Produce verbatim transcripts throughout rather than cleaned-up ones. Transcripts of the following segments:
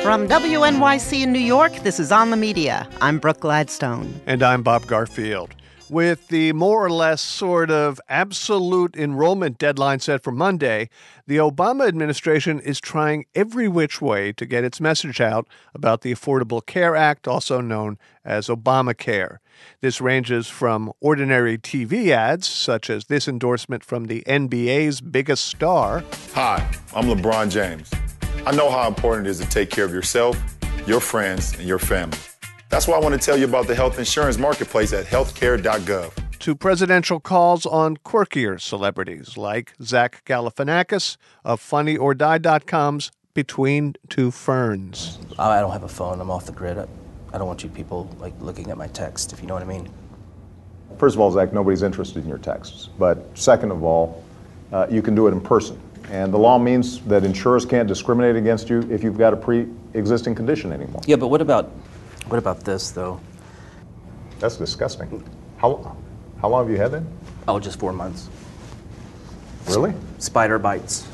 From W N Y C in New York, this is On the Media. I'm Brooke Gladstone. And I'm Bob Garfield. With the more or less sort of absolute enrollment deadline set for Monday, the Obama administration is trying every which way to get its message out about the Affordable Care Act, also known as Obamacare. This ranges from ordinary T V ads, such as this endorsement from the N B A's biggest star. Hi, I'm LeBron James. I know how important it is to take care of yourself, your friends, and your family. That's why I want to tell you about the health insurance marketplace at healthcare dot gov. To presidential calls on quirkier celebrities like Zach Galifianakis of funny or die dot com's Between Two Ferns. I don't have a phone. I'm off the grid. I, I don't want you people like looking at my text, if you know what I mean. First of all, Zach, nobody's interested in your texts. But second of all, uh, you can do it in person. And the law means that insurers can't discriminate against you if you've got a pre-existing condition anymore. Yeah, but what about what about this, though? That's disgusting. How how long have you had that? Oh, just four months. Really? Spider bites.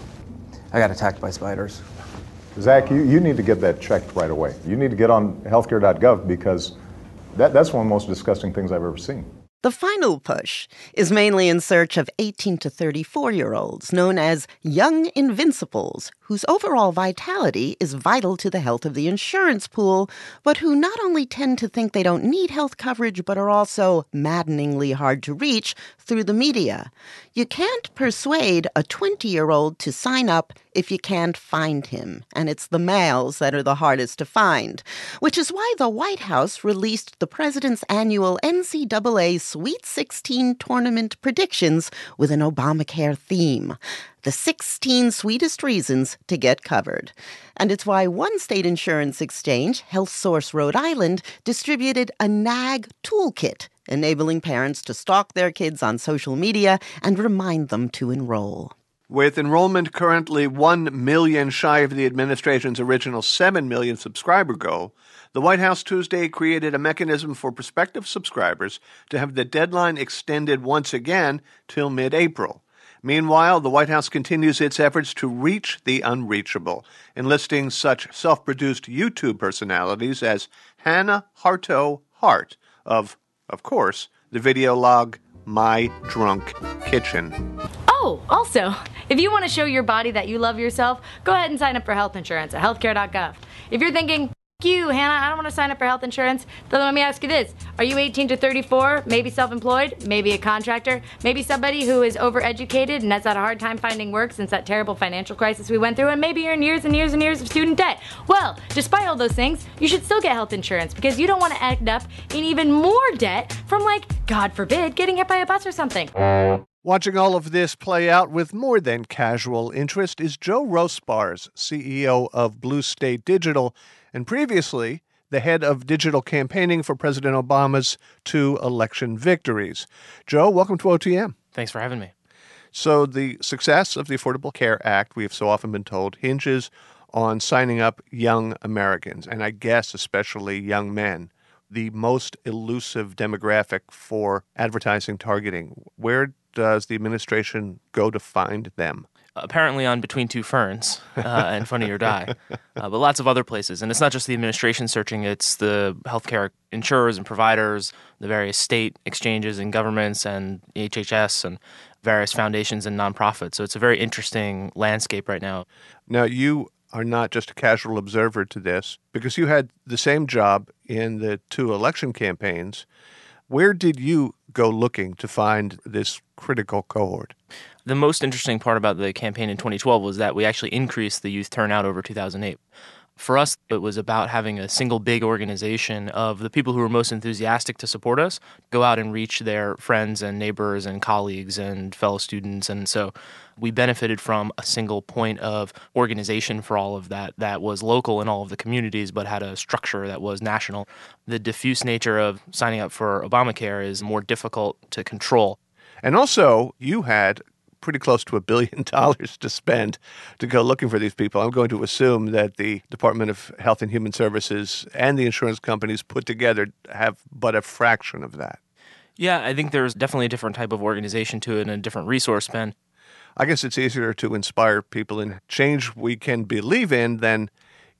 I got attacked by spiders. Zach, you, you need to get that checked right away. You need to get on healthcare dot gov because that, that's one of the most disgusting things I've ever seen. The final push is mainly in search of eighteen to thirty-four-year-olds known as Young Invincibles, whose overall vitality is vital to the health of the insurance pool, but who not only tend to think they don't need health coverage, but are also maddeningly hard to reach through the media. You can't persuade a twenty-year-old to sign up if you can't find him, and it's the males that are the hardest to find, which is why the White House released the president's annual N C double A Sweet sixteen tournament predictions with an Obamacare theme. The sixteen sweetest reasons to get covered. And it's why one state insurance exchange, HealthSource Rhode Island, distributed a N A G toolkit, enabling parents to stalk their kids on social media and remind them to enroll. With enrollment currently one million shy of the administration's original seven million subscriber goal, the White House Tuesday created a mechanism for prospective subscribers to have the deadline extended once again till mid-April. Meanwhile, the White House continues its efforts to reach the unreachable, enlisting such self-produced YouTube personalities as Hannah Harto Hart of, of course, the video log My Drunk Kitchen. Oh, also, if you want to show your body that you love yourself, go ahead and sign up for health insurance at healthcare dot gov. If you're thinking, F you, Hannah, I don't want to sign up for health insurance, then let me ask you this. Are you eighteen to thirty-four, maybe self-employed, maybe a contractor, maybe somebody who is overeducated and has had a hard time finding work since that terrible financial crisis we went through, and maybe you're in years and years and years of student debt? Well, despite all those things, you should still get health insurance because you don't want to end up in even more debt from, like, God forbid, getting hit by a bus or something. Watching all of this play out with more than casual interest is Joe Rospars, C E O of Blue State Digital, and previously the head of digital campaigning for President Obama's two election victories. Joe, welcome to O T M. Thanks for having me. So the success of the Affordable Care Act, we have so often been told, hinges on signing up young Americans, and I guess especially young men, the most elusive demographic for advertising targeting. Where does the administration go to find them? Apparently on Between Two Ferns uh, and Funny or Die, uh, but lots of other places. And it's not just the administration searching, it's the healthcare insurers and providers, the various state exchanges and governments and H H S and various foundations and nonprofits. So it's a very interesting landscape right now. Now, you are not just a casual observer to this, because you had the same job in the two election campaigns. Where did you go looking to find this critical cohort? The most interesting part about the campaign in twenty twelve was that we actually increased the youth turnout over two thousand eight. For us, it was about having a single big organization of the people who were most enthusiastic to support us go out and reach their friends and neighbors and colleagues and fellow students. And so we benefited from a single point of organization for all of that that was local in all of the communities but had a structure that was national. The diffuse nature of signing up for Obamacare is more difficult to control. And also, you had pretty close to a billion dollars to spend to go looking for these people. I'm going to assume that the Department of Health and Human Services and the insurance companies put together have but a fraction of that. Yeah, I think there's definitely a different type of organization to it and a different resource spend. I guess it's easier to inspire people in change we can believe in than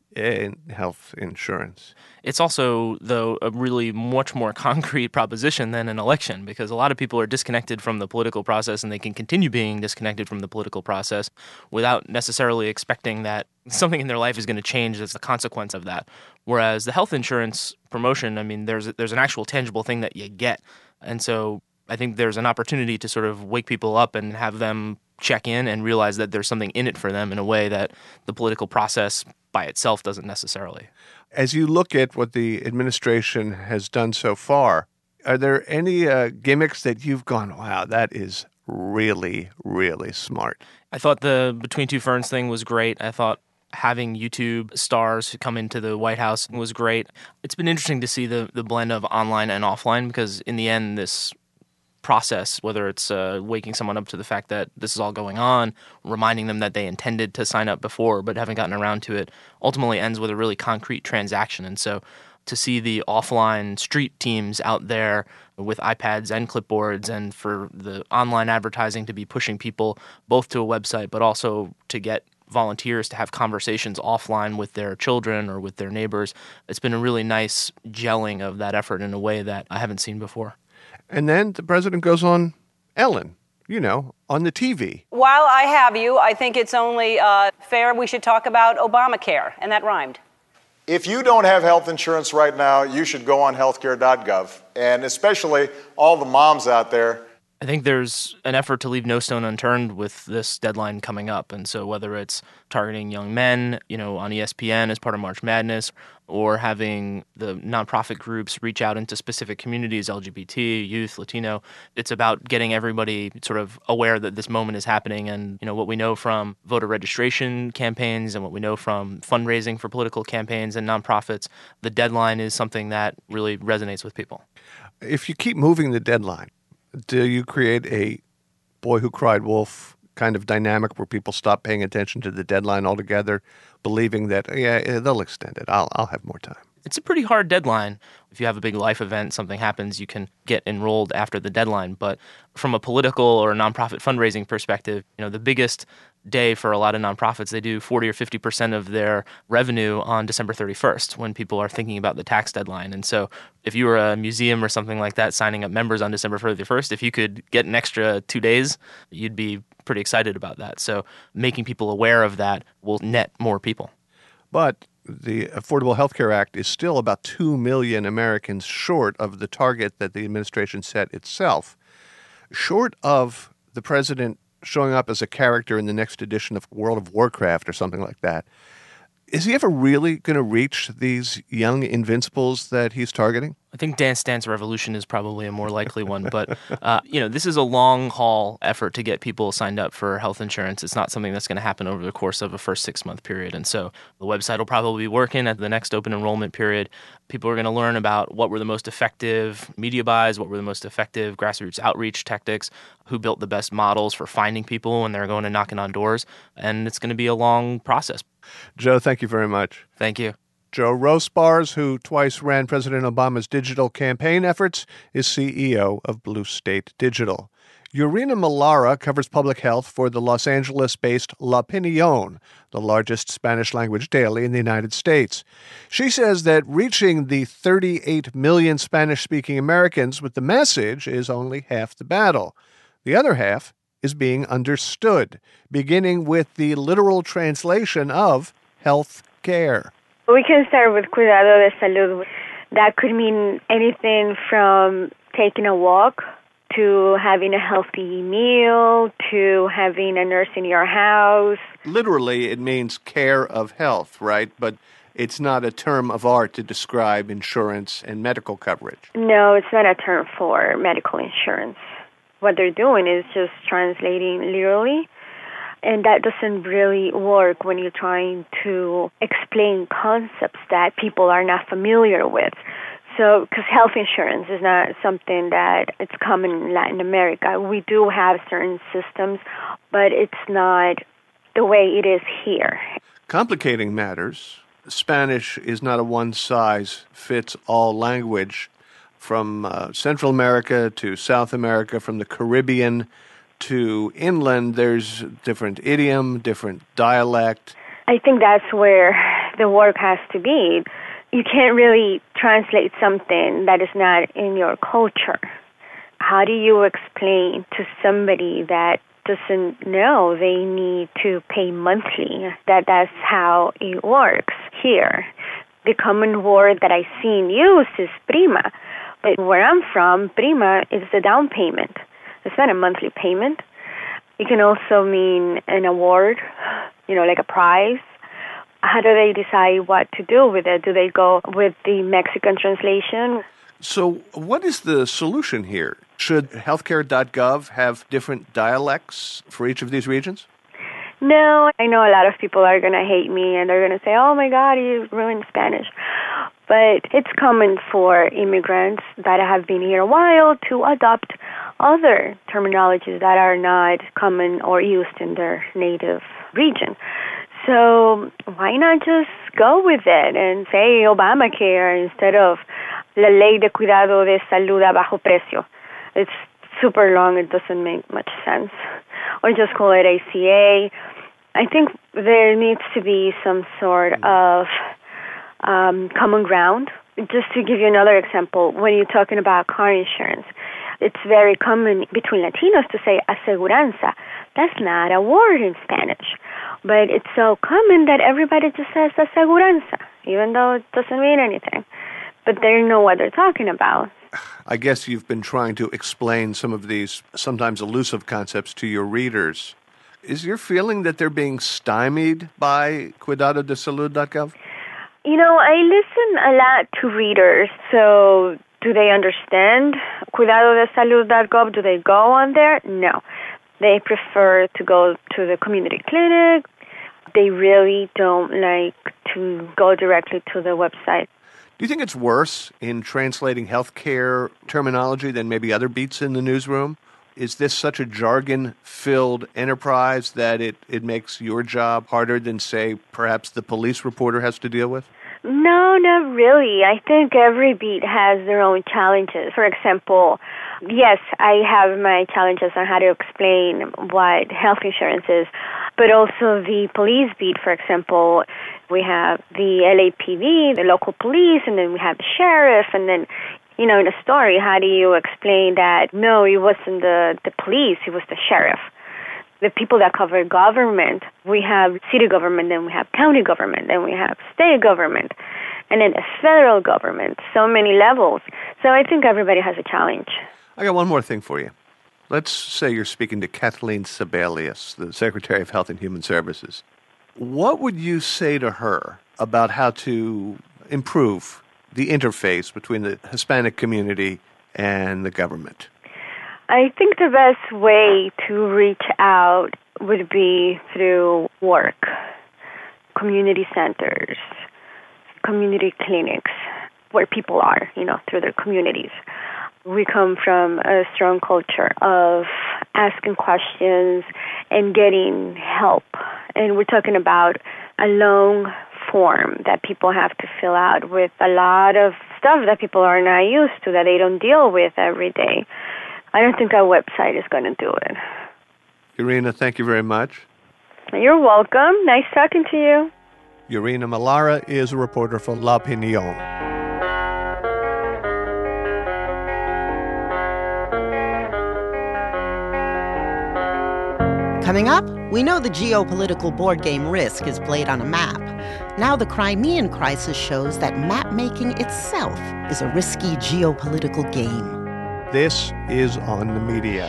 in health insurance. It's also, though, a really much more concrete proposition than an election, because a lot of people are disconnected from the political process, and they can continue being disconnected from the political process without necessarily expecting that something in their life is going to change as a consequence of that. Whereas the health insurance promotion, I mean, there's there's an actual tangible thing that you get. And so I think there's an opportunity to sort of wake people up and have them check in and realize that there's something in it for them in a way that the political process by itself doesn't necessarily. As you look at what the administration has done so far, are there any uh, gimmicks that you've gone, wow, that is really, really smart? I thought the Between Two Ferns thing was great. I thought having YouTube stars come into the White House was great. It's been interesting to see the, the blend of online and offline, because in the end, this process, whether it's uh, waking someone up to the fact that this is all going on, reminding them that they intended to sign up before but haven't gotten around to it, ultimately ends with a really concrete transaction. And so to see the offline street teams out there with iPads and clipboards, and for the online advertising to be pushing people both to a website but also to get volunteers to have conversations offline with their children or with their neighbors, it's been a really nice gelling of that effort in a way that I haven't seen before. And then the president goes on Ellen, you know, on the T V. While I have you, I think it's only uh, fair we should talk about Obamacare, and that rhymed. If you don't have health insurance right now, you should go on healthcare dot gov. And especially all the moms out there. I think there's an effort to leave no stone unturned with this deadline coming up. And so whether it's targeting young men, you know, on E S P N as part of March Madness, or having the nonprofit groups reach out into specific communities, L G B T, youth, Latino, it's about getting everybody sort of aware that this moment is happening. And, you know, what we know from voter registration campaigns and what we know from fundraising for political campaigns and nonprofits, the deadline is something that really resonates with people. If you keep moving the deadline, do you create a Boy Who Cried Wolf kind of dynamic where people stop paying attention to the deadline altogether, believing that, yeah, they'll extend it, I'll I'll have more time? It's a pretty hard deadline. If you have a big life event, something happens, you can get enrolled after the deadline. But from a political or nonprofit fundraising perspective, you know, the biggest day for a lot of nonprofits, they do forty or fifty percent of their revenue on December thirty-first when people are thinking about the tax deadline. And so if you were a museum or something like that signing up members on December thirty-first, if you could get an extra two days, you'd be pretty excited about that. So making people aware of that will net more people. But the Affordable Health Care Act is still about two million Americans short of the target that the administration set itself. Short of the president showing up as a character in the next edition of World of Warcraft or something like that, is he ever really going to reach these young invincibles that he's targeting? I think Dance Dance Revolution is probably a more likely one. But, uh, you know, this is a long-haul effort to get people signed up for health insurance. It's not something that's going to happen over the course of a first six-month period. And so the website will probably be working at the next open enrollment period. People are going to learn about what were the most effective media buys, what were the most effective grassroots outreach tactics, who built the best models for finding people when they're going and knocking on doors. And it's going to be a long process. Joe, thank you very much. Thank you. Joe Rosebars, who twice ran President Obama's digital campaign efforts, is C E O of Blue State Digital. Urena Melara covers public health for the Los Angeles-based La Opinión, the largest Spanish-language daily in the United States. She says that reaching the thirty-eight million Spanish-speaking Americans with the message is only half the battle. The other half is being understood, beginning with the literal translation of health care. We can start with cuidado de salud. That could mean anything from taking a walk to having a healthy meal to having a nurse in your house. Literally, it means care of health, right? But it's not a term of art to describe insurance and medical coverage. No, it's not a term for medical insurance. What they're doing is just translating literally. And that doesn't really work when you're trying to explain concepts that people are not familiar with. So, because health insurance is not something that it's common in Latin America. We do have certain systems, but it's not the way it is here. Complicating matters, Spanish is not a one-size-fits-all language. From uh, Central America to South America, from the Caribbean to inland, there's different idiom, different dialect. I think that's where the work has to be. You can't really translate something that is not in your culture. How do you explain to somebody that doesn't know they need to pay monthly that that's how it works here? The common word that I've seen used is prima. But where I'm from, prima is the down payment. It's not a monthly payment. It can also mean an award, you know, like a prize. How do they decide what to do with it? Do they go with the Mexican translation? So what is the solution here? Should healthcare dot gov have different dialects for each of these regions? No, I know a lot of people are going to hate me and they're going to say, oh my God, you ruined Spanish. But it's common for immigrants that have been here a while to adopt other terminologies that are not common or used in their native region. So why not just go with it and say Obamacare instead of La Ley de Cuidado de Salud a Bajo Precio? It's super long. It doesn't make much sense. Or just call it A C A. I think there needs to be some sort of um, common ground. Just to give you another example, when you're talking about car insurance, it's very common between Latinos to say aseguranza. That's not a word in Spanish. But it's so common that everybody just says aseguranza, even though it doesn't mean anything. But they know what they're talking about. I guess you've been trying to explain some of these sometimes elusive concepts to your readers. Is your feeling that they're being stymied by cuidado de salud dot gov? You know, I listen a lot to readers, so do they understand cuidado de salud dot gov? Do they go on there? No. They prefer to go to the community clinic. They really don't like to go directly to the website. Do you think it's worse in translating healthcare terminology than maybe other beats in the newsroom? Is this such a jargon-filled enterprise that it, it makes your job harder than, say, perhaps the police reporter has to deal with? No, not really. I think every beat has their own challenges. For example, yes, I have my challenges on how to explain what health insurance is, but also the police beat, for example, we have the L A P D, the local police, and then we have the sheriff, and then, you know, in a story, how do you explain that, no, it wasn't the, the police, it was the sheriff? The people that cover government, we have city government, then we have county government, then we have state government, and then the federal government, so many levels. So I think everybody has a challenge. I got one more thing for you. Let's say you're speaking to Kathleen Sebelius, the Secretary of Health and Human Services. What would you say to her about how to improve the interface between the Hispanic community and the government? I think the best way to reach out would be through work, community centers, community clinics, where people are, you know, through their communities. We come from a strong culture of asking questions and getting help. And we're talking about a long form that people have to fill out with a lot of stuff that people are not used to, that they don't deal with every day. I don't think our website is going to do it. Irina, thank you very much. You're welcome. Nice talking to you. Irina Melara is a reporter for La Opinión. Coming up, we know the geopolitical board game Risk is played on a map. Now the Crimean crisis shows that map-making itself is a risky geopolitical game. This is On the Media.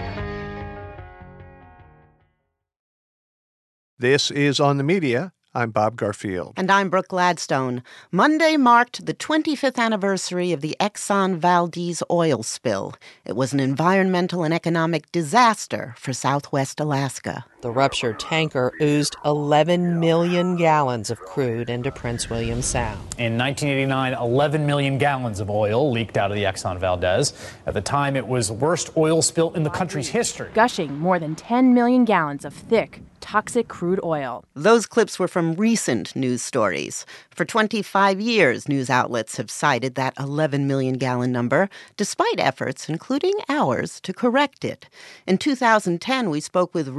This is On the Media. I'm Bob Garfield. And I'm Brooke Gladstone. Monday marked the twenty-fifth anniversary of the Exxon Valdez oil spill. It was an environmental and economic disaster for Southwest Alaska. The ruptured tanker oozed eleven million gallons of crude into Prince William Sound. In nineteen eighty-nine, eleven million gallons of oil leaked out of the Exxon Valdez. At the time, it was the worst oil spill in the country's history. Gushing more than ten million gallons of thick, toxic crude oil. Those clips were from recent news stories. For twenty-five years, news outlets have cited that eleven million gallon number, despite efforts, including ours, to correct it. In two thousand ten, we spoke with Ricky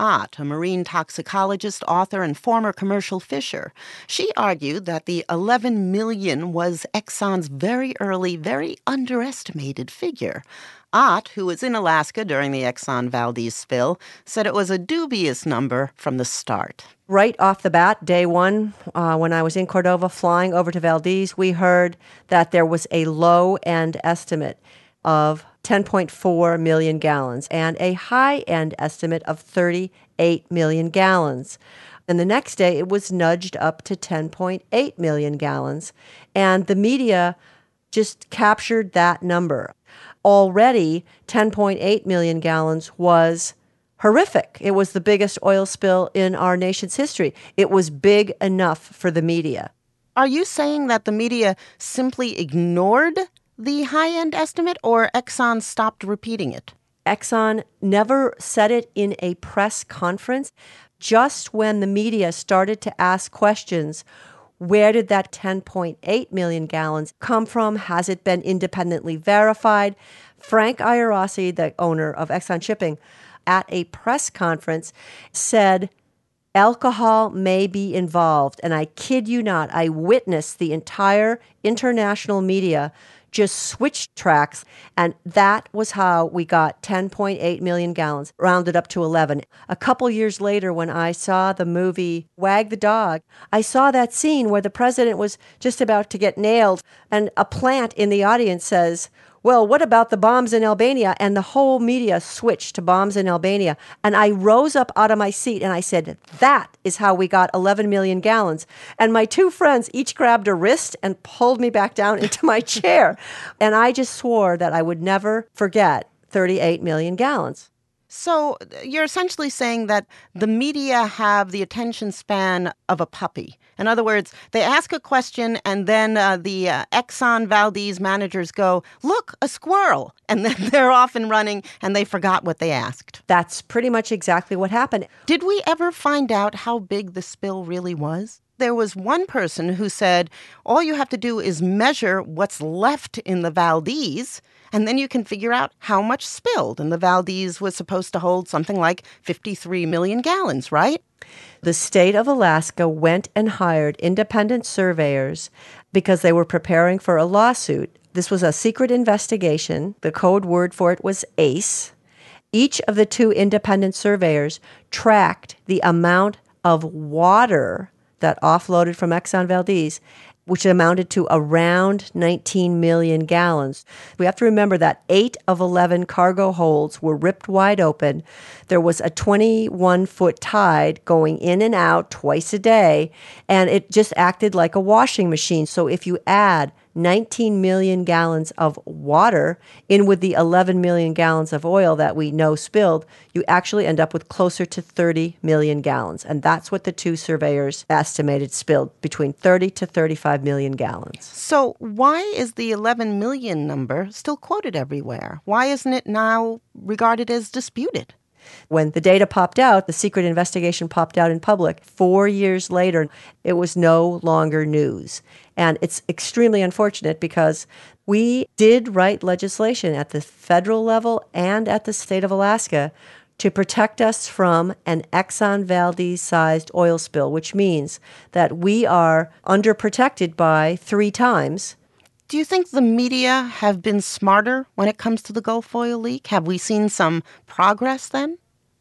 Ott, a marine toxicologist, author, and former commercial fisher. She argued that the eleven million was Exxon's very early, very underestimated figure. Ott, who was in Alaska during the Exxon Valdez spill, said it was a dubious number from the start. Right off the bat, day one, uh, when I was in Cordova flying over to Valdez, we heard that there was a low-end estimate of ten point four million gallons and a high-end estimate of thirty-eight million gallons. And the next day, it was nudged up to ten point eight million gallons. And the media just captured that number. Already, ten point eight million gallons was horrific. It was the biggest oil spill in our nation's history. It was big enough for the media. Are you saying that the media simply ignored the high-end estimate, or Exxon stopped repeating it? Exxon never said it in a press conference. Just when the media started to ask questions, where did that ten point eight million gallons come from? Has it been independently verified? Frank Iarossi, the owner of Exxon Shipping, at a press conference said alcohol may be involved. And I kid you not, I witnessed the entire international media just switched tracks, and that was how we got ten point eight million gallons, rounded up to eleven. A couple years later, when I saw the movie Wag the Dog, I saw that scene where the president was just about to get nailed, and a plant in the audience says, well, what about the bombs in Albania? And the whole media switched to bombs in Albania. And I rose up out of my seat and I said, that is how we got eleven million gallons. And my two friends each grabbed a wrist and pulled me back down into my chair. And I just swore that I would never forget thirty-eight million gallons. So you're essentially saying that the media have the attention span of a puppy. In other words, they ask a question and then uh, the uh, Exxon Valdez managers go, look, a squirrel. And then they're off and running and they forgot what they asked. That's pretty much exactly what happened. Did we ever find out how big the spill really was? There was one person who said, all you have to do is measure what's left in the Valdez, and then you can figure out how much spilled. And the Valdez was supposed to hold something like fifty-three million gallons, right? The state of Alaska went and hired independent surveyors because they were preparing for a lawsuit. This was a secret investigation. The code word for it was ACE. Each of the two independent surveyors tracked the amount of water that offloaded from Exxon Valdez, which amounted to around nineteen million gallons. We have to remember that eight of eleven cargo holds were ripped wide open. There was a twenty-one foot tide going in and out twice a day, and it just acted like a washing machine. So if you add nineteen million gallons of water in with the eleven million gallons of oil that we know spilled, you actually end up with closer to thirty million gallons. And that's what the two surveyors estimated spilled, between thirty to thirty-five million gallons. So why is the eleven million number still quoted everywhere? Why isn't it now regarded as disputed? When the data popped out, the secret investigation popped out in public, four years later, it was no longer news. And it's extremely unfortunate because we did write legislation at the federal level and at the state of Alaska to protect us from an Exxon Valdez-sized oil spill, which means that we are underprotected by three times. Do you think the media have been smarter when it comes to the Gulf oil leak? Have we seen some progress then?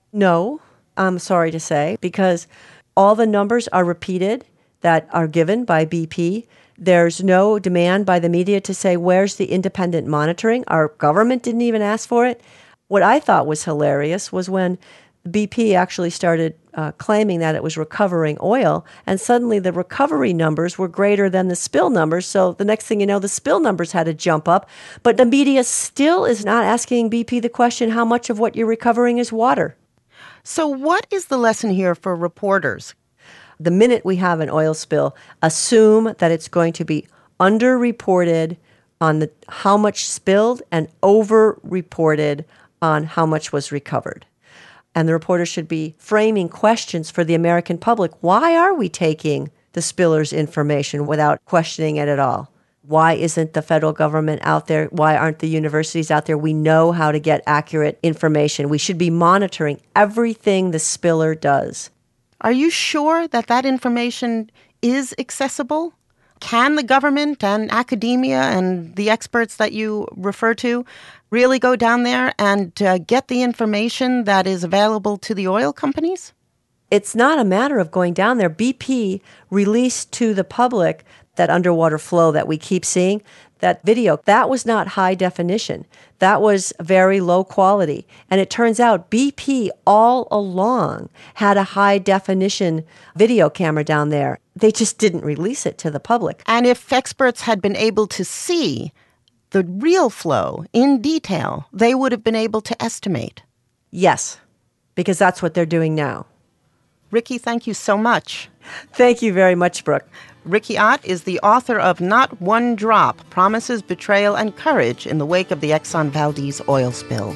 No, I'm sorry to say, because all the numbers are repeated that are given by B P. There's no demand by the media to say, where's the independent monitoring? Our government didn't even ask for it. What I thought was hilarious was when B P actually started uh, claiming that it was recovering oil, and suddenly the recovery numbers were greater than the spill numbers. So the next thing you know, the spill numbers had to jump up. But the media still is not asking B P the question, how much of what you're recovering is water? So what is the lesson here for reporters? The minute we have an oil spill, assume that it's going to be underreported on the how much spilled and overreported on how much was recovered. And the reporter should be framing questions for the American public. Why are we taking the spiller's information without questioning it at all? Why isn't the federal government out there? Why aren't the universities out there? We know how to get accurate information. We should be monitoring everything the spiller does. Are you sure that that information is accessible? Can the government and academia and the experts that you refer to really go down there and uh, get the information that is available to the oil companies? It's not a matter of going down there. B P released to the public that underwater flow that we keep seeing, that video. That was not high definition. That was very low quality. And it turns out B P all along had a high definition video camera down there. They just didn't release it to the public. And if experts had been able to see the real flow in detail, they would have been able to estimate. Yes, because that's what they're doing now. Rikki, thank you so much. Thank you very much, Brooke. Rikki Ott is the author of Not One Drop, Promises, Betrayal, and Courage in the Wake of the Exxon Valdez Oil Spill.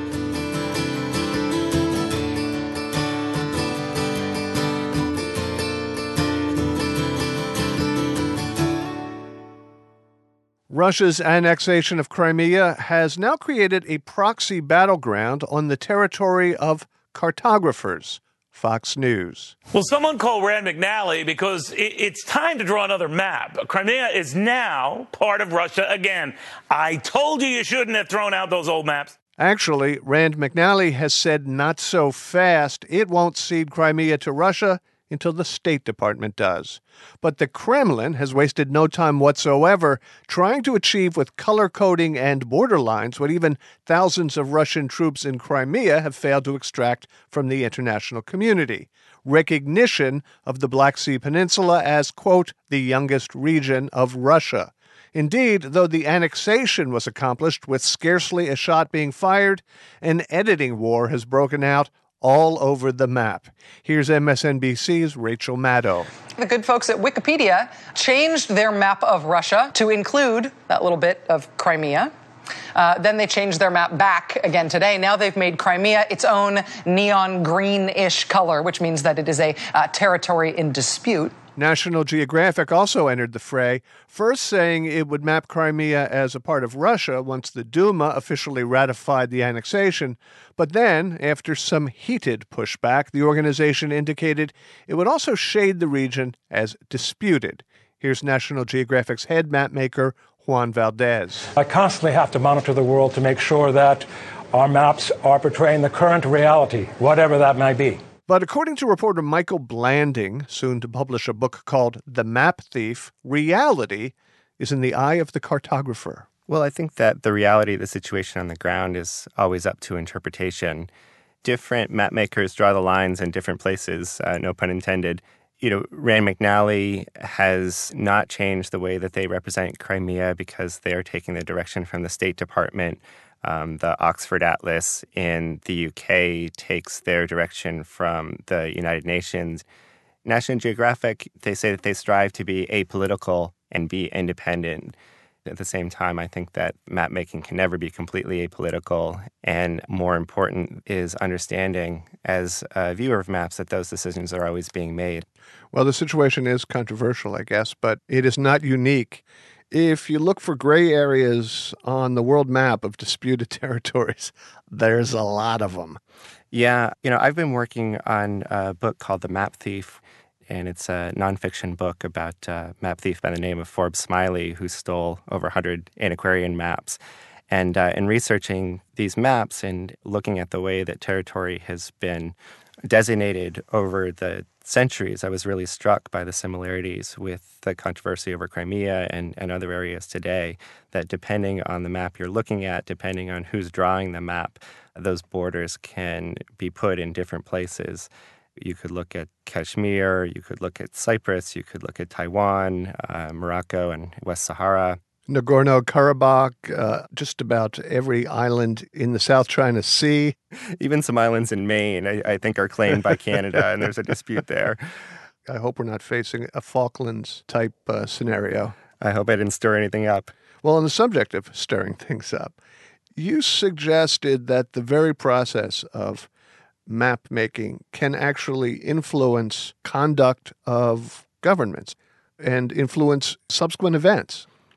Russia's annexation of Crimea has now created a proxy battleground on the territory of cartographers. Fox News. Well, someone called Rand McNally because it's time to draw another map. Crimea is now part of Russia again. I told you you shouldn't have thrown out those old maps. Actually, Rand McNally has said not so fast. It won't cede Crimea to Russia until the State Department does. But the Kremlin has wasted no time whatsoever trying to achieve with color coding and border lines what even thousands of Russian troops in Crimea have failed to extract from the international community: recognition of the Black Sea Peninsula as, quote, the youngest region of Russia. Indeed, though the annexation was accomplished with scarcely a shot being fired, an editing war has broken out all over the map. Here's M S N B C's Rachel Maddow. The good folks at Wikipedia changed their map of Russia to include that little bit of Crimea. Uh, then they changed their map back again today. Now they've made Crimea its own neon green-ish color, which means that it is a uh, territory in dispute. National Geographic also entered the fray, first saying it would map Crimea as a part of Russia once the Duma officially ratified the annexation. But then, after some heated pushback, the organization indicated it would also shade the region as disputed. Here's National Geographic's head mapmaker, Juan Valdez. I constantly have to monitor the world to make sure that our maps are portraying the current reality, whatever that may be. But according to reporter Michael Blanding, soon to publish a book called The Map Thief, reality is in the eye of the cartographer. Well, I think that the reality of the situation on the ground is always up to interpretation. Different map makers draw the lines in different places, uh, no pun intended. You know, Rand McNally has not changed the way that they represent Crimea because they are taking the direction from the State Department. Um, the Oxford Atlas in the U K takes their direction from the United Nations. National Geographic, they say that they strive to be apolitical and be independent. At the same time, I think that map making can never be completely apolitical. And more important is understanding as a viewer of maps that those decisions are always being made. Well, the situation is controversial, I guess, but it is not unique. If you look for gray areas on the world map of disputed territories, there's a lot of them. Yeah, you know, I've been working on a book called The Map Thief, and it's a nonfiction book about a map thief by the name of Forbes Smiley, who stole over one hundred antiquarian maps. And uh, in researching these maps and looking at the way that territory has been designated over the centuries, I was really struck by the similarities with the controversy over Crimea and, and other areas today, that depending on the map you're looking at, depending on who's drawing the map, those borders can be put in different places. You could look at Kashmir, you could look at Cyprus, you could look at Taiwan, uh, Morocco, and West Sahara. Nagorno-Karabakh, uh, just about every island in the South China Sea. Even some islands in Maine, I, I think, are claimed by Canada, and there's a dispute there. I hope we're not facing a Falklands-type uh, scenario. I hope I didn't stir anything up. Well, on the subject of stirring things up, you suggested that the very process of map making can actually influence conduct of governments and influence subsequent events.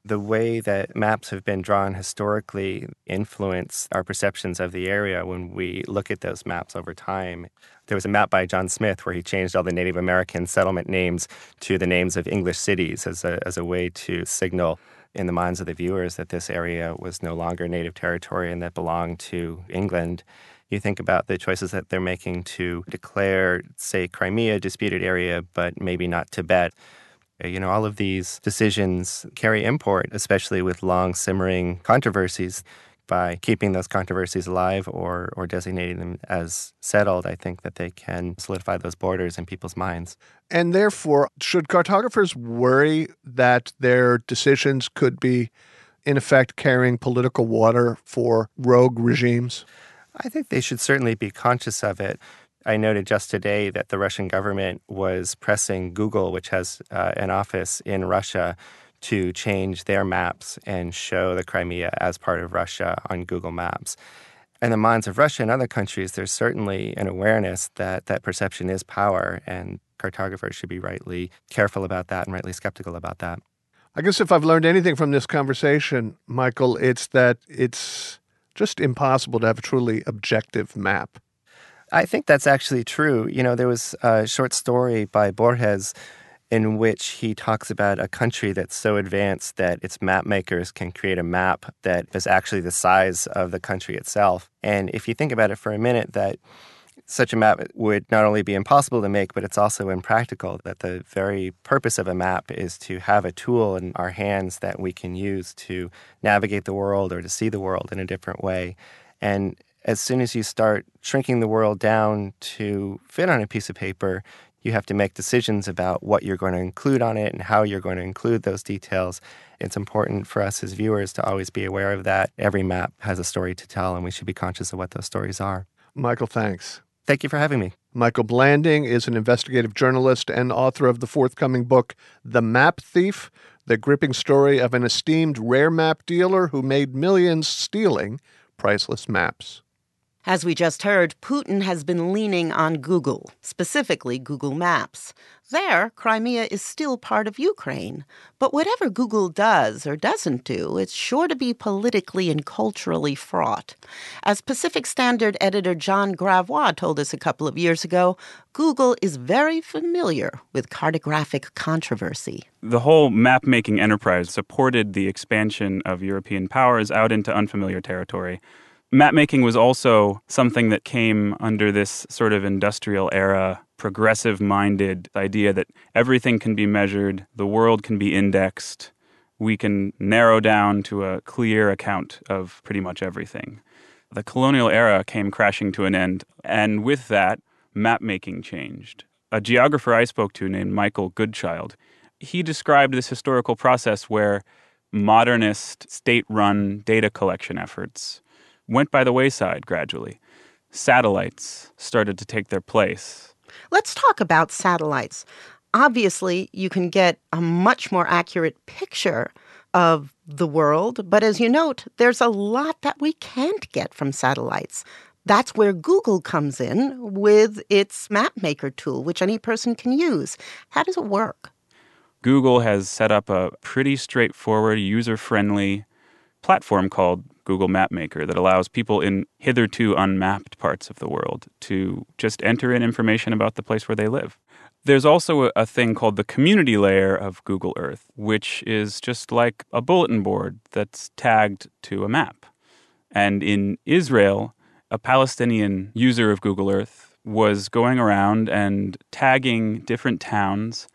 The way that maps have been drawn historically influence our perceptions of the area when we look at those maps over time. There was a map by John Smith where he changed all the Native American settlement names to the names of English cities as a, as a way to signal in the minds of the viewers that this area was no longer native territory and that belonged to England. You think about the choices that they're making to declare, say, Crimea a disputed area, but maybe not Tibet. You know, all of these decisions carry import, especially with long simmering controversies. By keeping those controversies alive or, or designating them as settled, I think that they can solidify those borders in people's minds. And therefore, should cartographers worry that their decisions could be, in effect, carrying political water for rogue regimes? I think they should certainly be conscious of it. I noted just today that the Russian government was pressing Google, which has uh, an office in Russia, to change their maps and show the Crimea as part of Russia on Google Maps. In the minds of Russia and other countries, there's certainly an awareness that that perception is power, and cartographers should be rightly careful about that and rightly skeptical about that. I guess if I've learned anything from this conversation, Michael, it's that it's just impossible to have a truly objective map. I think that's actually true. You know, there was a short story by Borges in which he talks about a country that's so advanced that its map makers can create a map that is actually the size of the country itself. And if you think about it for a minute, that such a map would not only be impossible to make, but it's also impractical, that the very purpose of a map is to have a tool in our hands that we can use to navigate the world or to see the world in a different way. And as soon as you start shrinking the world down to fit on a piece of paper, you have to make decisions about what you're going to include on it and how you're going to include those details. It's important for us as viewers to always be aware of that. Every map has a story to tell, and we should be conscious of what those stories are. Michael, thanks. Thank you for having me. Michael Blanding is an investigative journalist and author of the forthcoming book, The Map Thief, the gripping story of an esteemed rare map dealer who made millions stealing priceless maps. As we just heard, Putin has been leaning on Google, specifically Google Maps. There, Crimea is still part of Ukraine. But whatever Google does or doesn't do, it's sure to be politically and culturally fraught. As Pacific Standard editor John Gravois told us a couple of years ago, Google is very familiar with cartographic controversy. The whole map-making enterprise supported the expansion of European powers out into unfamiliar territory. Mapmaking was also something that came under this sort of industrial era, progressive-minded idea that everything can be measured, the world can be indexed, we can narrow down to a clear account of pretty much everything. The colonial era came crashing to an end, and with that, mapmaking changed. A geographer I spoke to named Michael Goodchild, he described this historical process where modernist, state-run data collection efforts went by the wayside gradually. Satellites started to take their place. Let's talk about satellites. Obviously, you can get a much more accurate picture of the world, but as you note, there's a lot that we can't get from satellites. That's where Google comes in with its mapmaker tool, which any person can use. How does it work? Google has set up a pretty straightforward, user-friendly platform called Google Mapmaker that allows people in hitherto unmapped parts of the world to just enter in information about the place where they live. There's also a, a thing called the community layer of Google Earth, which is just like a bulletin board that's tagged to a map. And in Israel, a Palestinian user of Google Earth was going around and tagging different towns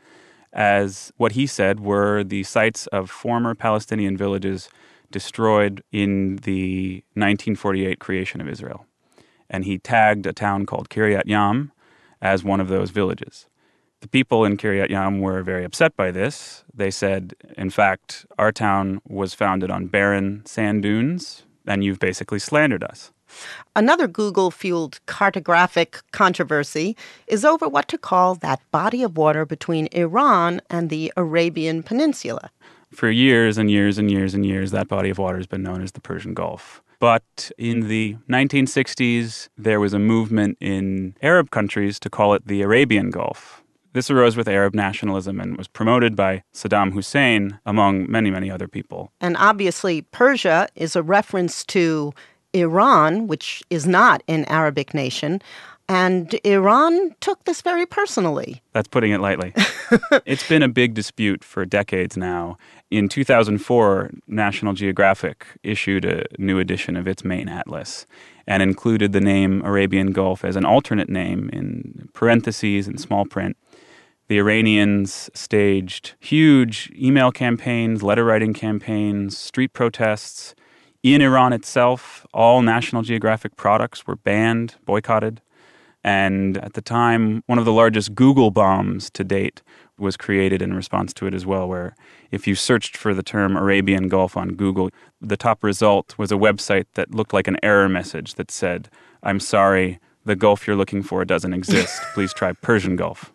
as what he said were the sites of former Palestinian villages destroyed in the nineteen forty-eight creation of Israel. And he tagged a town called Kiryat Yam as one of those villages. The people in Kiryat Yam were very upset by this. They said, in fact, our town was founded on barren sand dunes, and you've basically slandered us. Another Google-fueled cartographic controversy is over what to call that body of water between Iran and the Arabian Peninsula. For years and years and years and years, that body of water has been known as the Persian Gulf. But in the nineteen sixties, there was a movement in Arab countries to call it the Arabian Gulf. This arose with Arab nationalism and was promoted by Saddam Hussein, among many, many other people. And obviously, Persia is a reference to Iran, which is not an Arabic nation. And Iran took this very personally. That's putting it lightly. It's been a big dispute for decades now. In two thousand four, National Geographic issued a new edition of its main atlas and included the name Arabian Gulf as an alternate name in parentheses in small print. The Iranians staged huge email campaigns, letter-writing campaigns, street protests. In Iran itself, all National Geographic products were banned, boycotted. And at the time, one of the largest Google bombs to date was created in response to it as well, where if you searched for the term Arabian Gulf on Google, the top result was a website that looked like an error message that said, "I'm sorry, the Gulf you're looking for doesn't exist. Please try Persian Gulf."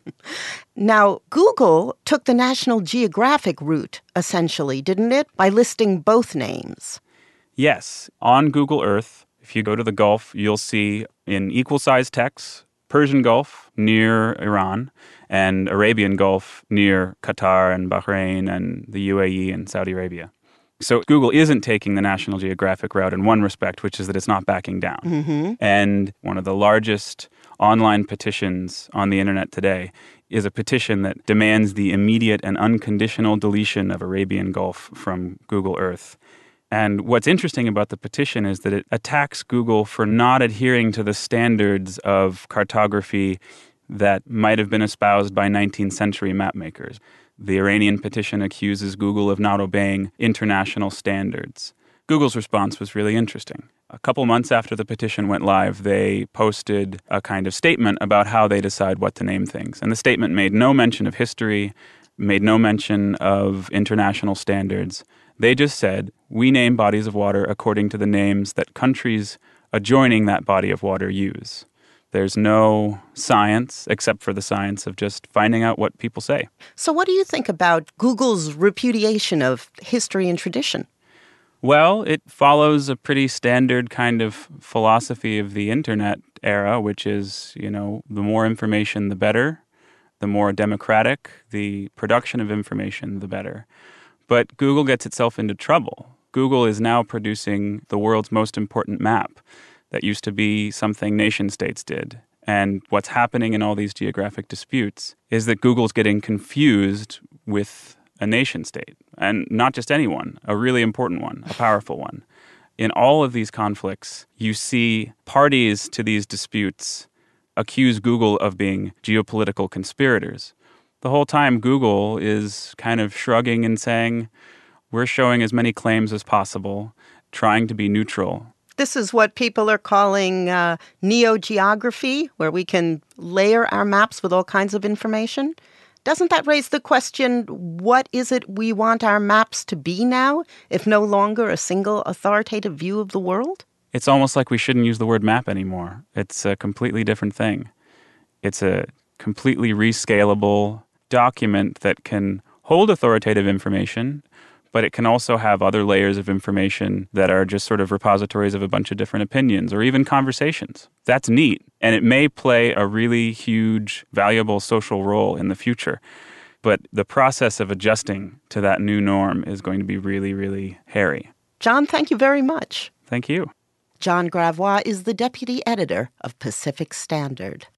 Now, Google took the National Geographic route, essentially, didn't it, by listing both names? Yes. On Google Earth, if you go to the Gulf, you'll see in equal-sized text, Persian Gulf near Iran and Arabian Gulf near Qatar and Bahrain and the U A E and Saudi Arabia. So Google isn't taking the National Geographic route in one respect, which is that it's not backing down. Mm-hmm. And one of the largest online petitions on the internet today is a petition that demands the immediate and unconditional deletion of Arabian Gulf from Google Earth. And what's interesting about the petition is that it attacks Google for not adhering to the standards of cartography that might have been espoused by nineteenth century mapmakers. The Iranian petition accuses Google of not obeying international standards. Google's response was really interesting. A couple months after the petition went live, they posted a kind of statement about how they decide what to name things. And the statement made no mention of history, made no mention of international standards. They just said, we name bodies of water according to the names that countries adjoining that body of water use. There's no science except for the science of just finding out what people say. So what do you think about Google's repudiation of history and tradition? Well, it follows a pretty standard kind of philosophy of the internet era, which is, you know, the more information, the better. The more democratic the production of information, the better. But Google gets itself into trouble. Google is now producing the world's most important map that used to be something nation states did. And what's happening in all these geographic disputes is that Google's getting confused with a nation state. And not just anyone, a really important one, a powerful one. In all of these conflicts, you see parties to these disputes accuse Google of being geopolitical conspirators. The whole time, Google is kind of shrugging and saying, we're showing as many claims as possible, trying to be neutral. This is what people are calling uh, neo-geography, where we can layer our maps with all kinds of information. Doesn't that raise the question, what is it we want our maps to be now, if no longer a single authoritative view of the world? It's almost like we shouldn't use the word map anymore. It's a completely different thing. It's a completely rescalable document that can hold authoritative information, but it can also have other layers of information that are just sort of repositories of a bunch of different opinions or even conversations. That's neat, and it may play a really huge, valuable social role in the future. But the process of adjusting to that new norm is going to be really, really hairy. John, thank you very much. Thank you. John Gravois is the deputy editor of Pacific Standard.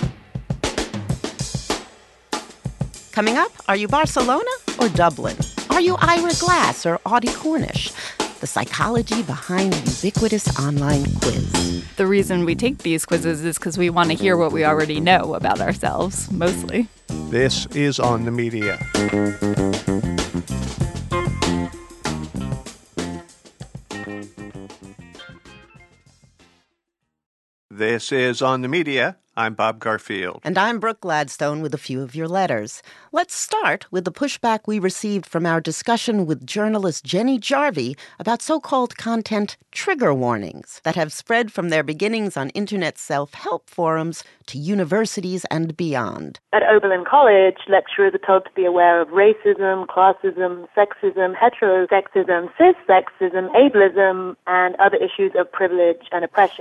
Coming up, are you Barcelona or Dublin? Are you Ira Glass or Audie Cornish? The psychology behind the ubiquitous online quiz. The reason we take these quizzes is because we want to hear what we already know about ourselves, mostly. This is On the Media. This is On the Media. I'm Bob Garfield. And I'm Brooke Gladstone with a few of your letters. Let's start with the pushback we received from our discussion with journalist Jenny Jarvie about so-called content trigger warnings that have spread from their beginnings on internet self-help forums to universities and beyond. At Oberlin College, lecturers are told to be aware of racism, classism, sexism, heterosexism, cissexism, ableism, and other issues of privilege and oppression.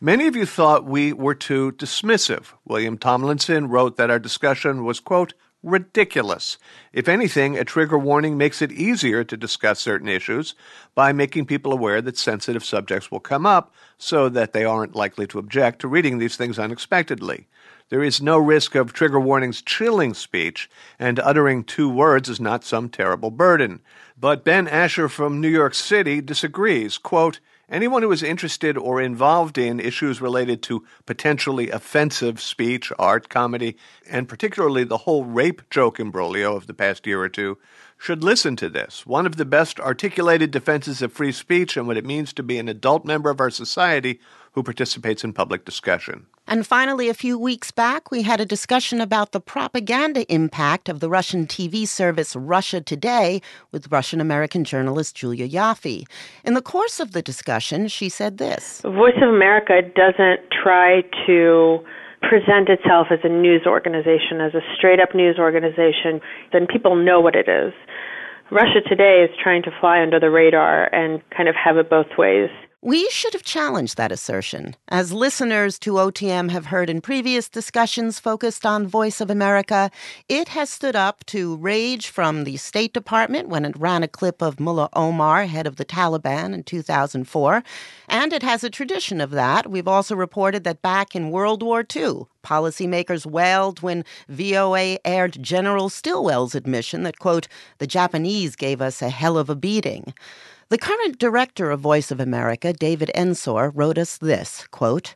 Many of you thought we were too dismissive. William Tomlinson wrote that our discussion was, quote, ridiculous. If anything, a trigger warning makes it easier to discuss certain issues by making people aware that sensitive subjects will come up so that they aren't likely to object to reading these things unexpectedly. There is no risk of trigger warnings chilling speech, and uttering two words is not some terrible burden. But Ben Asher from New York City disagrees. Quote, anyone who is interested or involved in issues related to potentially offensive speech, art, comedy, and particularly the whole rape joke imbroglio of the past year or two, should listen to this. One of the best articulated defenses of free speech and what it means to be an adult member of our society who participates in public discussion. And finally, a few weeks back, we had a discussion about the propaganda impact of the Russian T V service Russia Today with Russian-American journalist Julia Yaffe. In the course of the discussion, she said this. Voice of America doesn't try to present itself as a news organization, as a straight-up news organization. Then people know what it is. Russia Today is trying to fly under the radar and kind of have it both ways. We should have challenged that assertion. As listeners to O T M have heard in previous discussions focused on Voice of America, it has stood up to rage from the State Department when it ran a clip of Mullah Omar, head of the Taliban, in two thousand four. And it has a tradition of that. We've also reported that back in World War Two, policymakers wailed when V O A aired General Stilwell's admission that, quote, the Japanese gave us a hell of a beating. The current director of Voice of America, David Ensor, wrote us this, quote,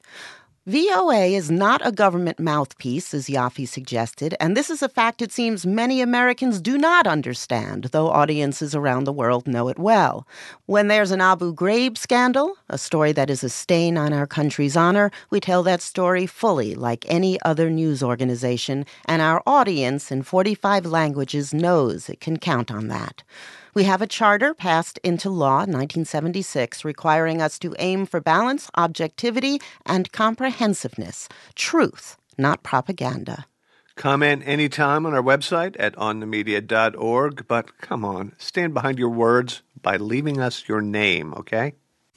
V O A is not a government mouthpiece, as Yaffe suggested, and this is a fact it seems many Americans do not understand, though audiences around the world know it well. When there's an Abu Ghraib scandal, a story that is a stain on our country's honor, we tell that story fully, like any other news organization, and our audience in forty-five languages knows it can count on that. We have a charter passed into law in nineteen seventy-six requiring us to aim for balance, objectivity, and comprehensiveness. Truth, not propaganda. Comment anytime on our website at on the media dot org, but come on, stand behind your words by leaving us your name, okay?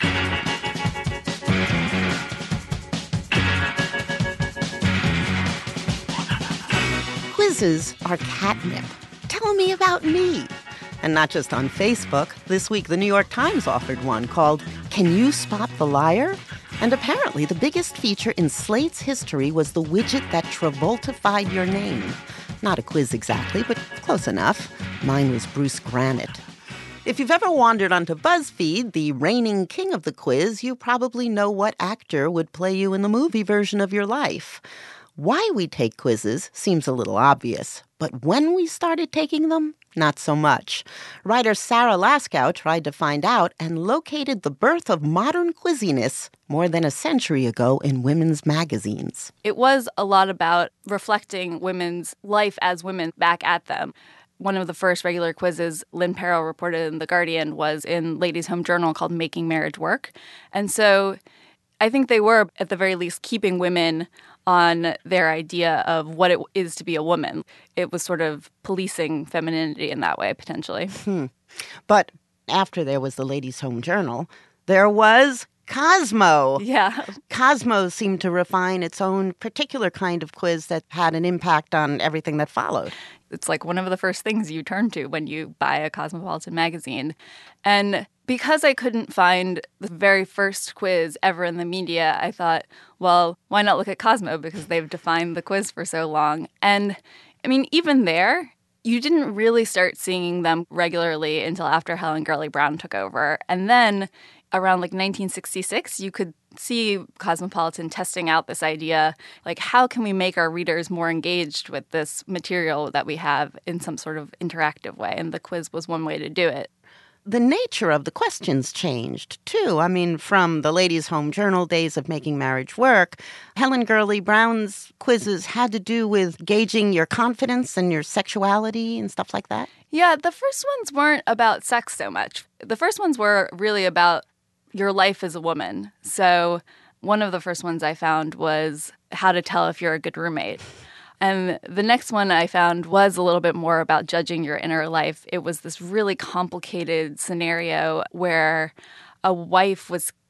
Quizzes are catnip. Tell me about me. And not just on Facebook. This week, the New York Times offered one called Can You Spot the Liar? And apparently the biggest feature in Slate's history was the widget that Travoltified your name. Not a quiz exactly, but close enough. Mine was Bruce Granite. If you've ever wandered onto BuzzFeed, the reigning king of the quiz, you probably know what actor would play you in the movie version of your life. Why we take quizzes seems a little obvious, but when we started taking them, not so much. Writer Sarah Laskow tried to find out and located the birth of modern quizziness more than a century ago in women's magazines. It was a lot about reflecting women's life as women back at them. One of the first regular quizzes Lynn Perrow reported in The Guardian was in Ladies' Home Journal called Making Marriage Work. And so I think they were, at the very least, keeping women on their idea of what it is to be a woman. It was sort of policing femininity in that way, potentially. Hmm. But after there was the Ladies' Home Journal, there was Cosmo. Yeah. Cosmo seemed to refine its own particular kind of quiz that had an impact on everything that followed. It's like one of the first things you turn to when you buy a Cosmopolitan magazine. And because I couldn't find the very first quiz ever in the media, I thought, well, why not look at Cosmo because they've defined the quiz for so long. And, I mean, even there, you didn't really start seeing them regularly until after Helen Gurley Brown took over. And then around like nineteen sixty-six, you could see Cosmopolitan testing out this idea, like how can we make our readers more engaged with this material that we have in some sort of interactive way? And the quiz was one way to do it. The nature of the questions changed, too. I mean, from the Ladies' Home Journal days of Making Marriage Work, Helen Gurley Brown's quizzes had to do with gauging your confidence and your sexuality and stuff like that. Yeah, the first ones weren't about sex so much. The first ones were really about your life as a woman. So one of the first ones I found was how to tell if you're a good roommate. And the next one I found was a little bit more about judging your inner life. It was this really complicated scenario where a wife was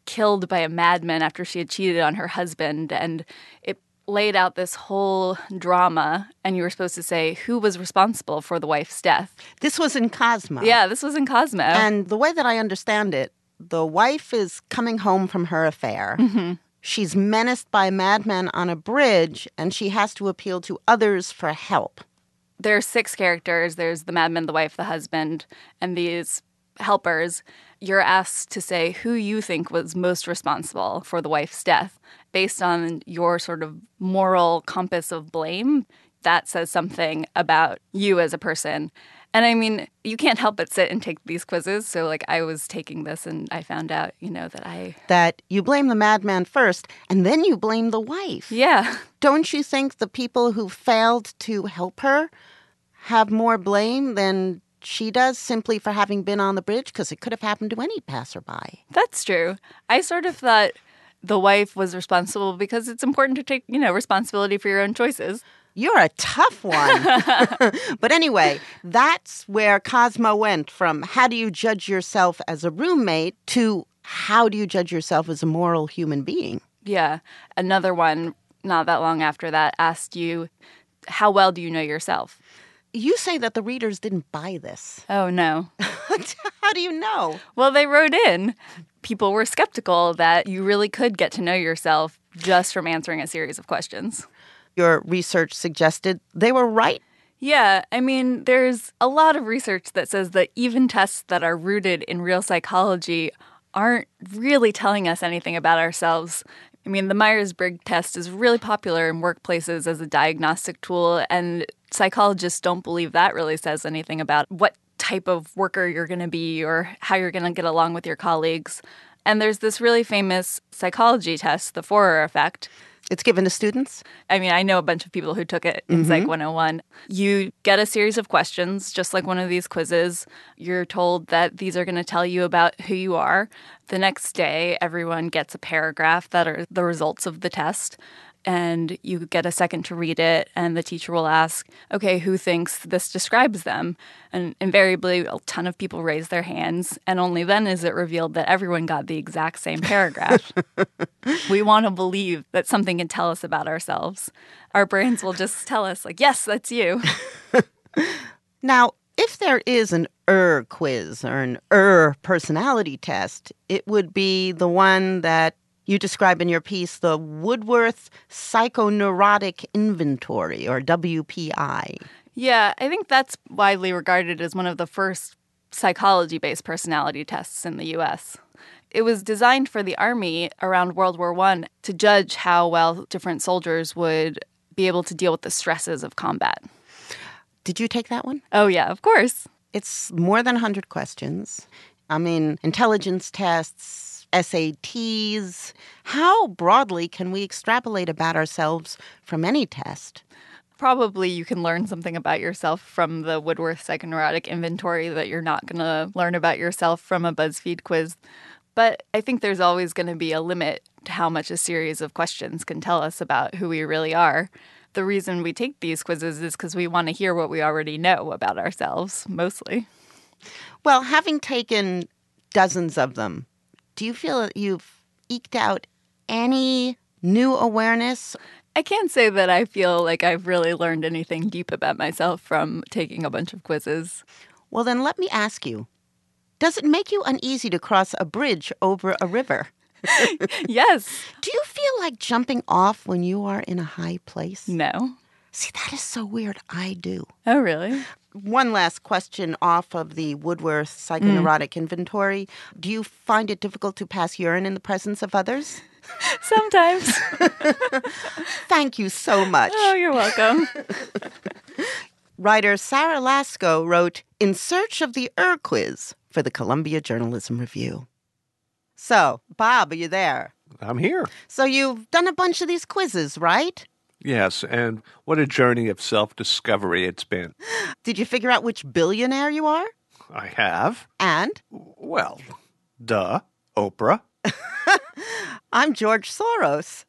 killed by a madman after she had cheated on her husband. And it laid out this whole drama, and you were supposed to say who was responsible for the wife's death. This was in Cosmo. Yeah, this was in Cosmo. And the way that I understand it, the wife is coming home from her affair. Mm-hmm. She's menaced by a madman on a bridge, and she has to appeal to others for help. There are six characters. There's the madman, the wife, the husband, and these helpers. You're asked to say who you think was most responsible for the wife's death based on your sort of moral compass of blame. That says something about you as a person. And I mean, you can't help but sit and take these quizzes. So, like, I was taking this and I found out, you know, that I... That you blame the madman first, and then you blame the wife. Yeah. Don't you think the people who failed to help her have more blame than she does simply for having been on the bridge? Because it could have happened to any passerby. That's true. I sort of thought the wife was responsible because it's important to take, you know, responsibility for your own choices. You're a tough one. But anyway, that's where Cosmo went from how do you judge yourself as a roommate to how do you judge yourself as a moral human being? Yeah. Another one, not that long after that, asked you, how well do you know yourself? You say that the readers didn't buy this. Oh, no. How do you know? Well, they wrote in. People were skeptical that you really could get to know yourself just from answering a series of questions. Your research suggested they were right. Yeah, I mean, there's a lot of research that says that even tests that are rooted in real psychology aren't really telling us anything about ourselves. I mean, the Myers-Briggs test is really popular in workplaces as a diagnostic tool, and psychologists don't believe that really says anything about what type of worker you're going to be or how you're going to get along with your colleagues. And there's this really famous psychology test, the Forer effect. It's given to students? I mean, I know a bunch of people who took it in Mm-hmm. Psych one oh one. You get a series of questions, just like one of these quizzes. You're told that these are going to tell you about who you are. The next day, everyone gets a paragraph that are the results of the test. And you get a second to read it, and the teacher will ask, okay, who thinks this describes them? And invariably, a ton of people raise their hands, and only then is it revealed that everyone got the exact same paragraph. We want to believe that something can tell us about ourselves. Our brains will just tell us, like, yes, that's you. Now, if there is an E R quiz or an E R personality test, it would be the one that you describe in your piece, the Woodworth Psychoneurotic Inventory, or W P I. Yeah, I think that's widely regarded as one of the first psychology-based personality tests in the U S. It was designed for the Army around World War One to judge how well different soldiers would be able to deal with the stresses of combat. Did you take that one? Oh, yeah, of course. It's more than one hundred questions. I mean, intelligence tests, S A Ts. How broadly can we extrapolate about ourselves from any test? Probably you can learn something about yourself from the Woodworth Psychoneurotic Inventory that you're not going to learn about yourself from a BuzzFeed quiz. But I think there's always going to be a limit to how much a series of questions can tell us about who we really are. The reason we take these quizzes is because we want to hear what we already know about ourselves, mostly. Well, having taken dozens of them, do you feel that you've eked out any new awareness? I can't say that I feel like I've really learned anything deep about myself from taking a bunch of quizzes. Well, then let me ask you, does it make you uneasy to cross a bridge over a river? Yes. Do you feel like jumping off when you are in a high place? No. See, that is so weird. I do. Oh, really? One last question off of the Woodworth Psychoneurotic mm. Inventory. Do you find it difficult to pass urine in the presence of others? Sometimes. Thank you so much. Oh, you're welcome. Writer Sarah Lasco wrote In Search of the E R Quiz for the Columbia Journalism Review. So, Bob, are you there? I'm here. So you've done a bunch of these quizzes, right? Yes, and what a journey of self-discovery it's been. Did you figure out which billionaire you are? I have. And? Well, duh, Oprah. I'm George Soros.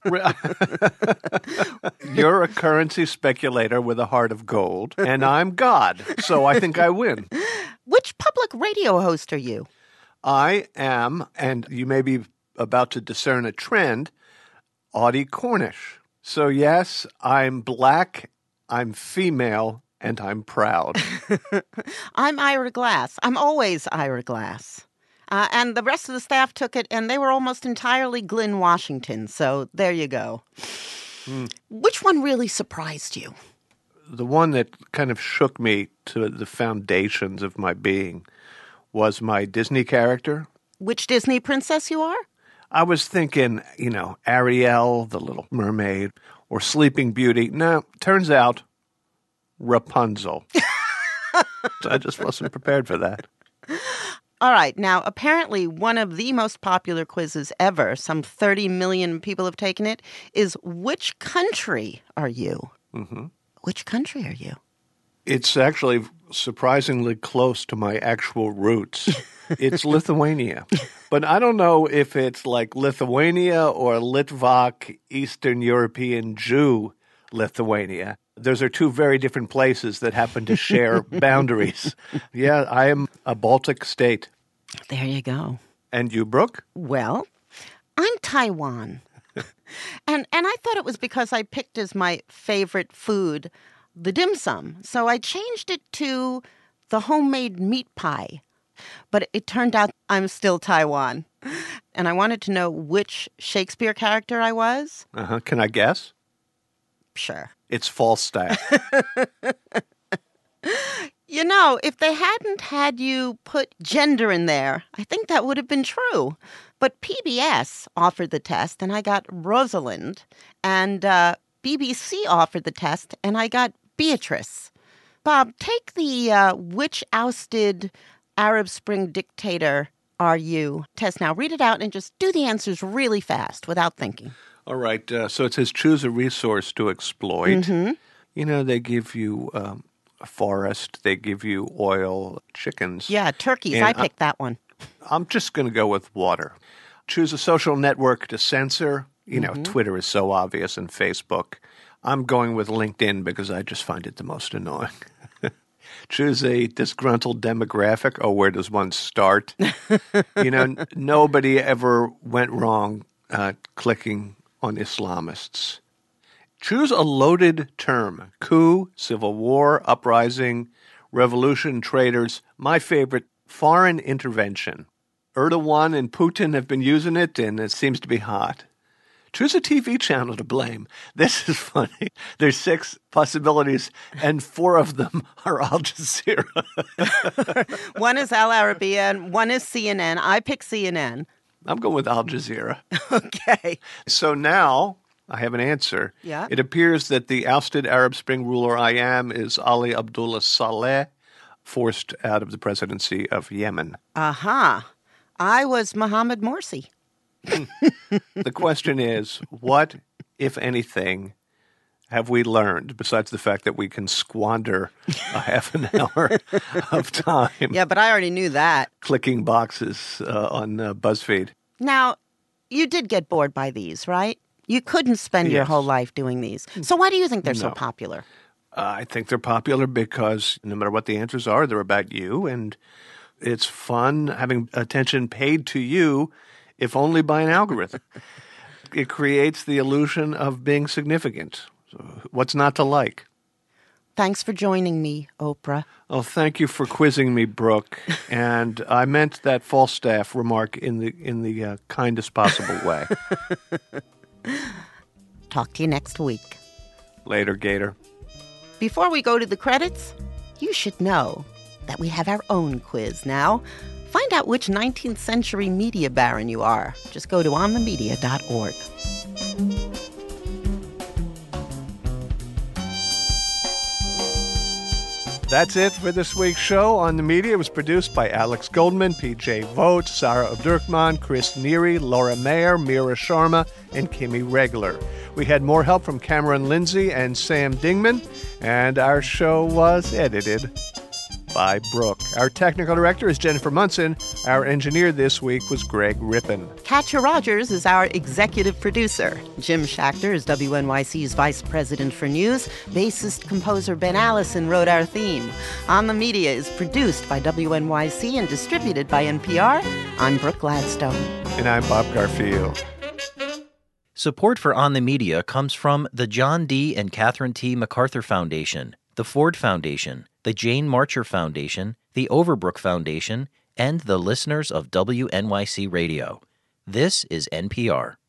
You're a currency speculator with a heart of gold, and I'm God, so I think I win. Which public radio host are you? I am, and you may be about to discern a trend, Audie Cornish. So yes, I'm black, I'm female, and I'm proud. I'm Ira Glass. I'm always Ira Glass. Uh, and the rest of the staff took it, and they were almost entirely Glynn Washington. So there you go. Mm. Which one really surprised you? The one that kind of shook me to the foundations of my being was my Disney character. Which Disney princess you are? I was thinking, you know, Ariel, the Little Mermaid, or Sleeping Beauty. No, turns out Rapunzel. I just wasn't prepared for that. All right. Now, apparently one of the most popular quizzes ever, some thirty million people have taken it, is which country are you? Mm-hmm. Which country are you? It's actually surprisingly close to my actual roots. It's Lithuania. But I don't know if it's like Lithuania or Litvak, Eastern European Jew Lithuania. Those are two very different places that happen to share boundaries. Yeah, I am a Baltic state. There you go. And you, Brooke? Well, I'm Taiwan. and and I thought it was because I picked as my favorite food the dim sum. So I changed it to the homemade meat pie. But it turned out I'm still Taiwan. And I wanted to know which Shakespeare character I was. Uh-huh. Can I guess? Sure. It's Falstaff. You know, if they hadn't had you put gender in there, I think that would have been true. But P B S offered the test, and I got Rosalind. And uh, B B C offered the test, and I got Beatrice. Bob, take the uh, which ousted Arab Spring dictator are you test now. Read it out and just do the answers really fast without thinking. All right. Uh, so it says choose a resource to exploit. Mm-hmm. You know, they give you um, a forest. They give you oil, chickens. Yeah, turkeys. And I picked that one. I'm just going to go with water. Choose a social network to censor. You know, mm-hmm. Twitter is so obvious and Facebook. I'm going with LinkedIn because I just find it the most annoying. Choose a disgruntled demographic. Oh, where does one start? You know, n- nobody ever went wrong uh, clicking on Islamists. Choose a loaded term. Coup, civil war, uprising, revolution, traitors. My favorite, foreign intervention. Erdogan and Putin have been using it, and it seems to be hot. Choose a T V channel to blame. This is funny. There's six possibilities, and four of them are Al Jazeera. One is Al Arabiya, and one is C N N. I pick C N N. I'm going with Al Jazeera. Okay. So now I have an answer. Yeah. It appears that the ousted Arab Spring ruler I am is Ali Abdullah Saleh, forced out of the presidency of Yemen. Aha. Uh-huh. I was Mohammed Morsi. The question is, what, if anything, have we learned besides the fact that we can squander a half an hour of time? Yeah, but I already knew that. Clicking boxes uh, on uh, BuzzFeed. Now, you did get bored by these, right? You couldn't spend Yes. your whole life doing these. So why do you think they're so No. popular? Uh, I think they're popular because no matter what the answers are, they're about you, and it's fun having attention paid to you, if only by an algorithm. It creates the illusion of being significant. So what's not to like? Thanks for joining me, Oprah. Oh, thank you for quizzing me, Brooke. And I meant that Falstaff remark in the in the uh, kindest possible way. Talk to you next week. Later, Gator. Before we go to the credits, you should know that we have our own quiz now. Find out which nineteenth century media baron you are. Just go to on the media dot org. That's it for this week's show. On the Media, it was produced by Alex Goldman, P J Vogt, Sarah Abdurkman, Chris Neary, Laura Mayer, Mira Sharma, and Kimmy Regler. We had more help from Cameron Lindsay and Sam Dingman, and our show was edited by Brooke. Our technical director is Jennifer Munson. Our engineer this week was Greg Rippin. Katja Rogers is our executive producer. Jim Schachter is W N Y C's vice president for news. Bassist composer Ben Allison wrote our theme. On the Media is produced by W N Y C and distributed by N P R. I'm Brooke Gladstone. And I'm Bob Garfield. Support for On the Media comes from the John D. and Catherine T. MacArthur Foundation, the Ford Foundation, the Jane Marcher Foundation, the Overbrook Foundation, and the listeners of W N Y C Radio. This is N P R.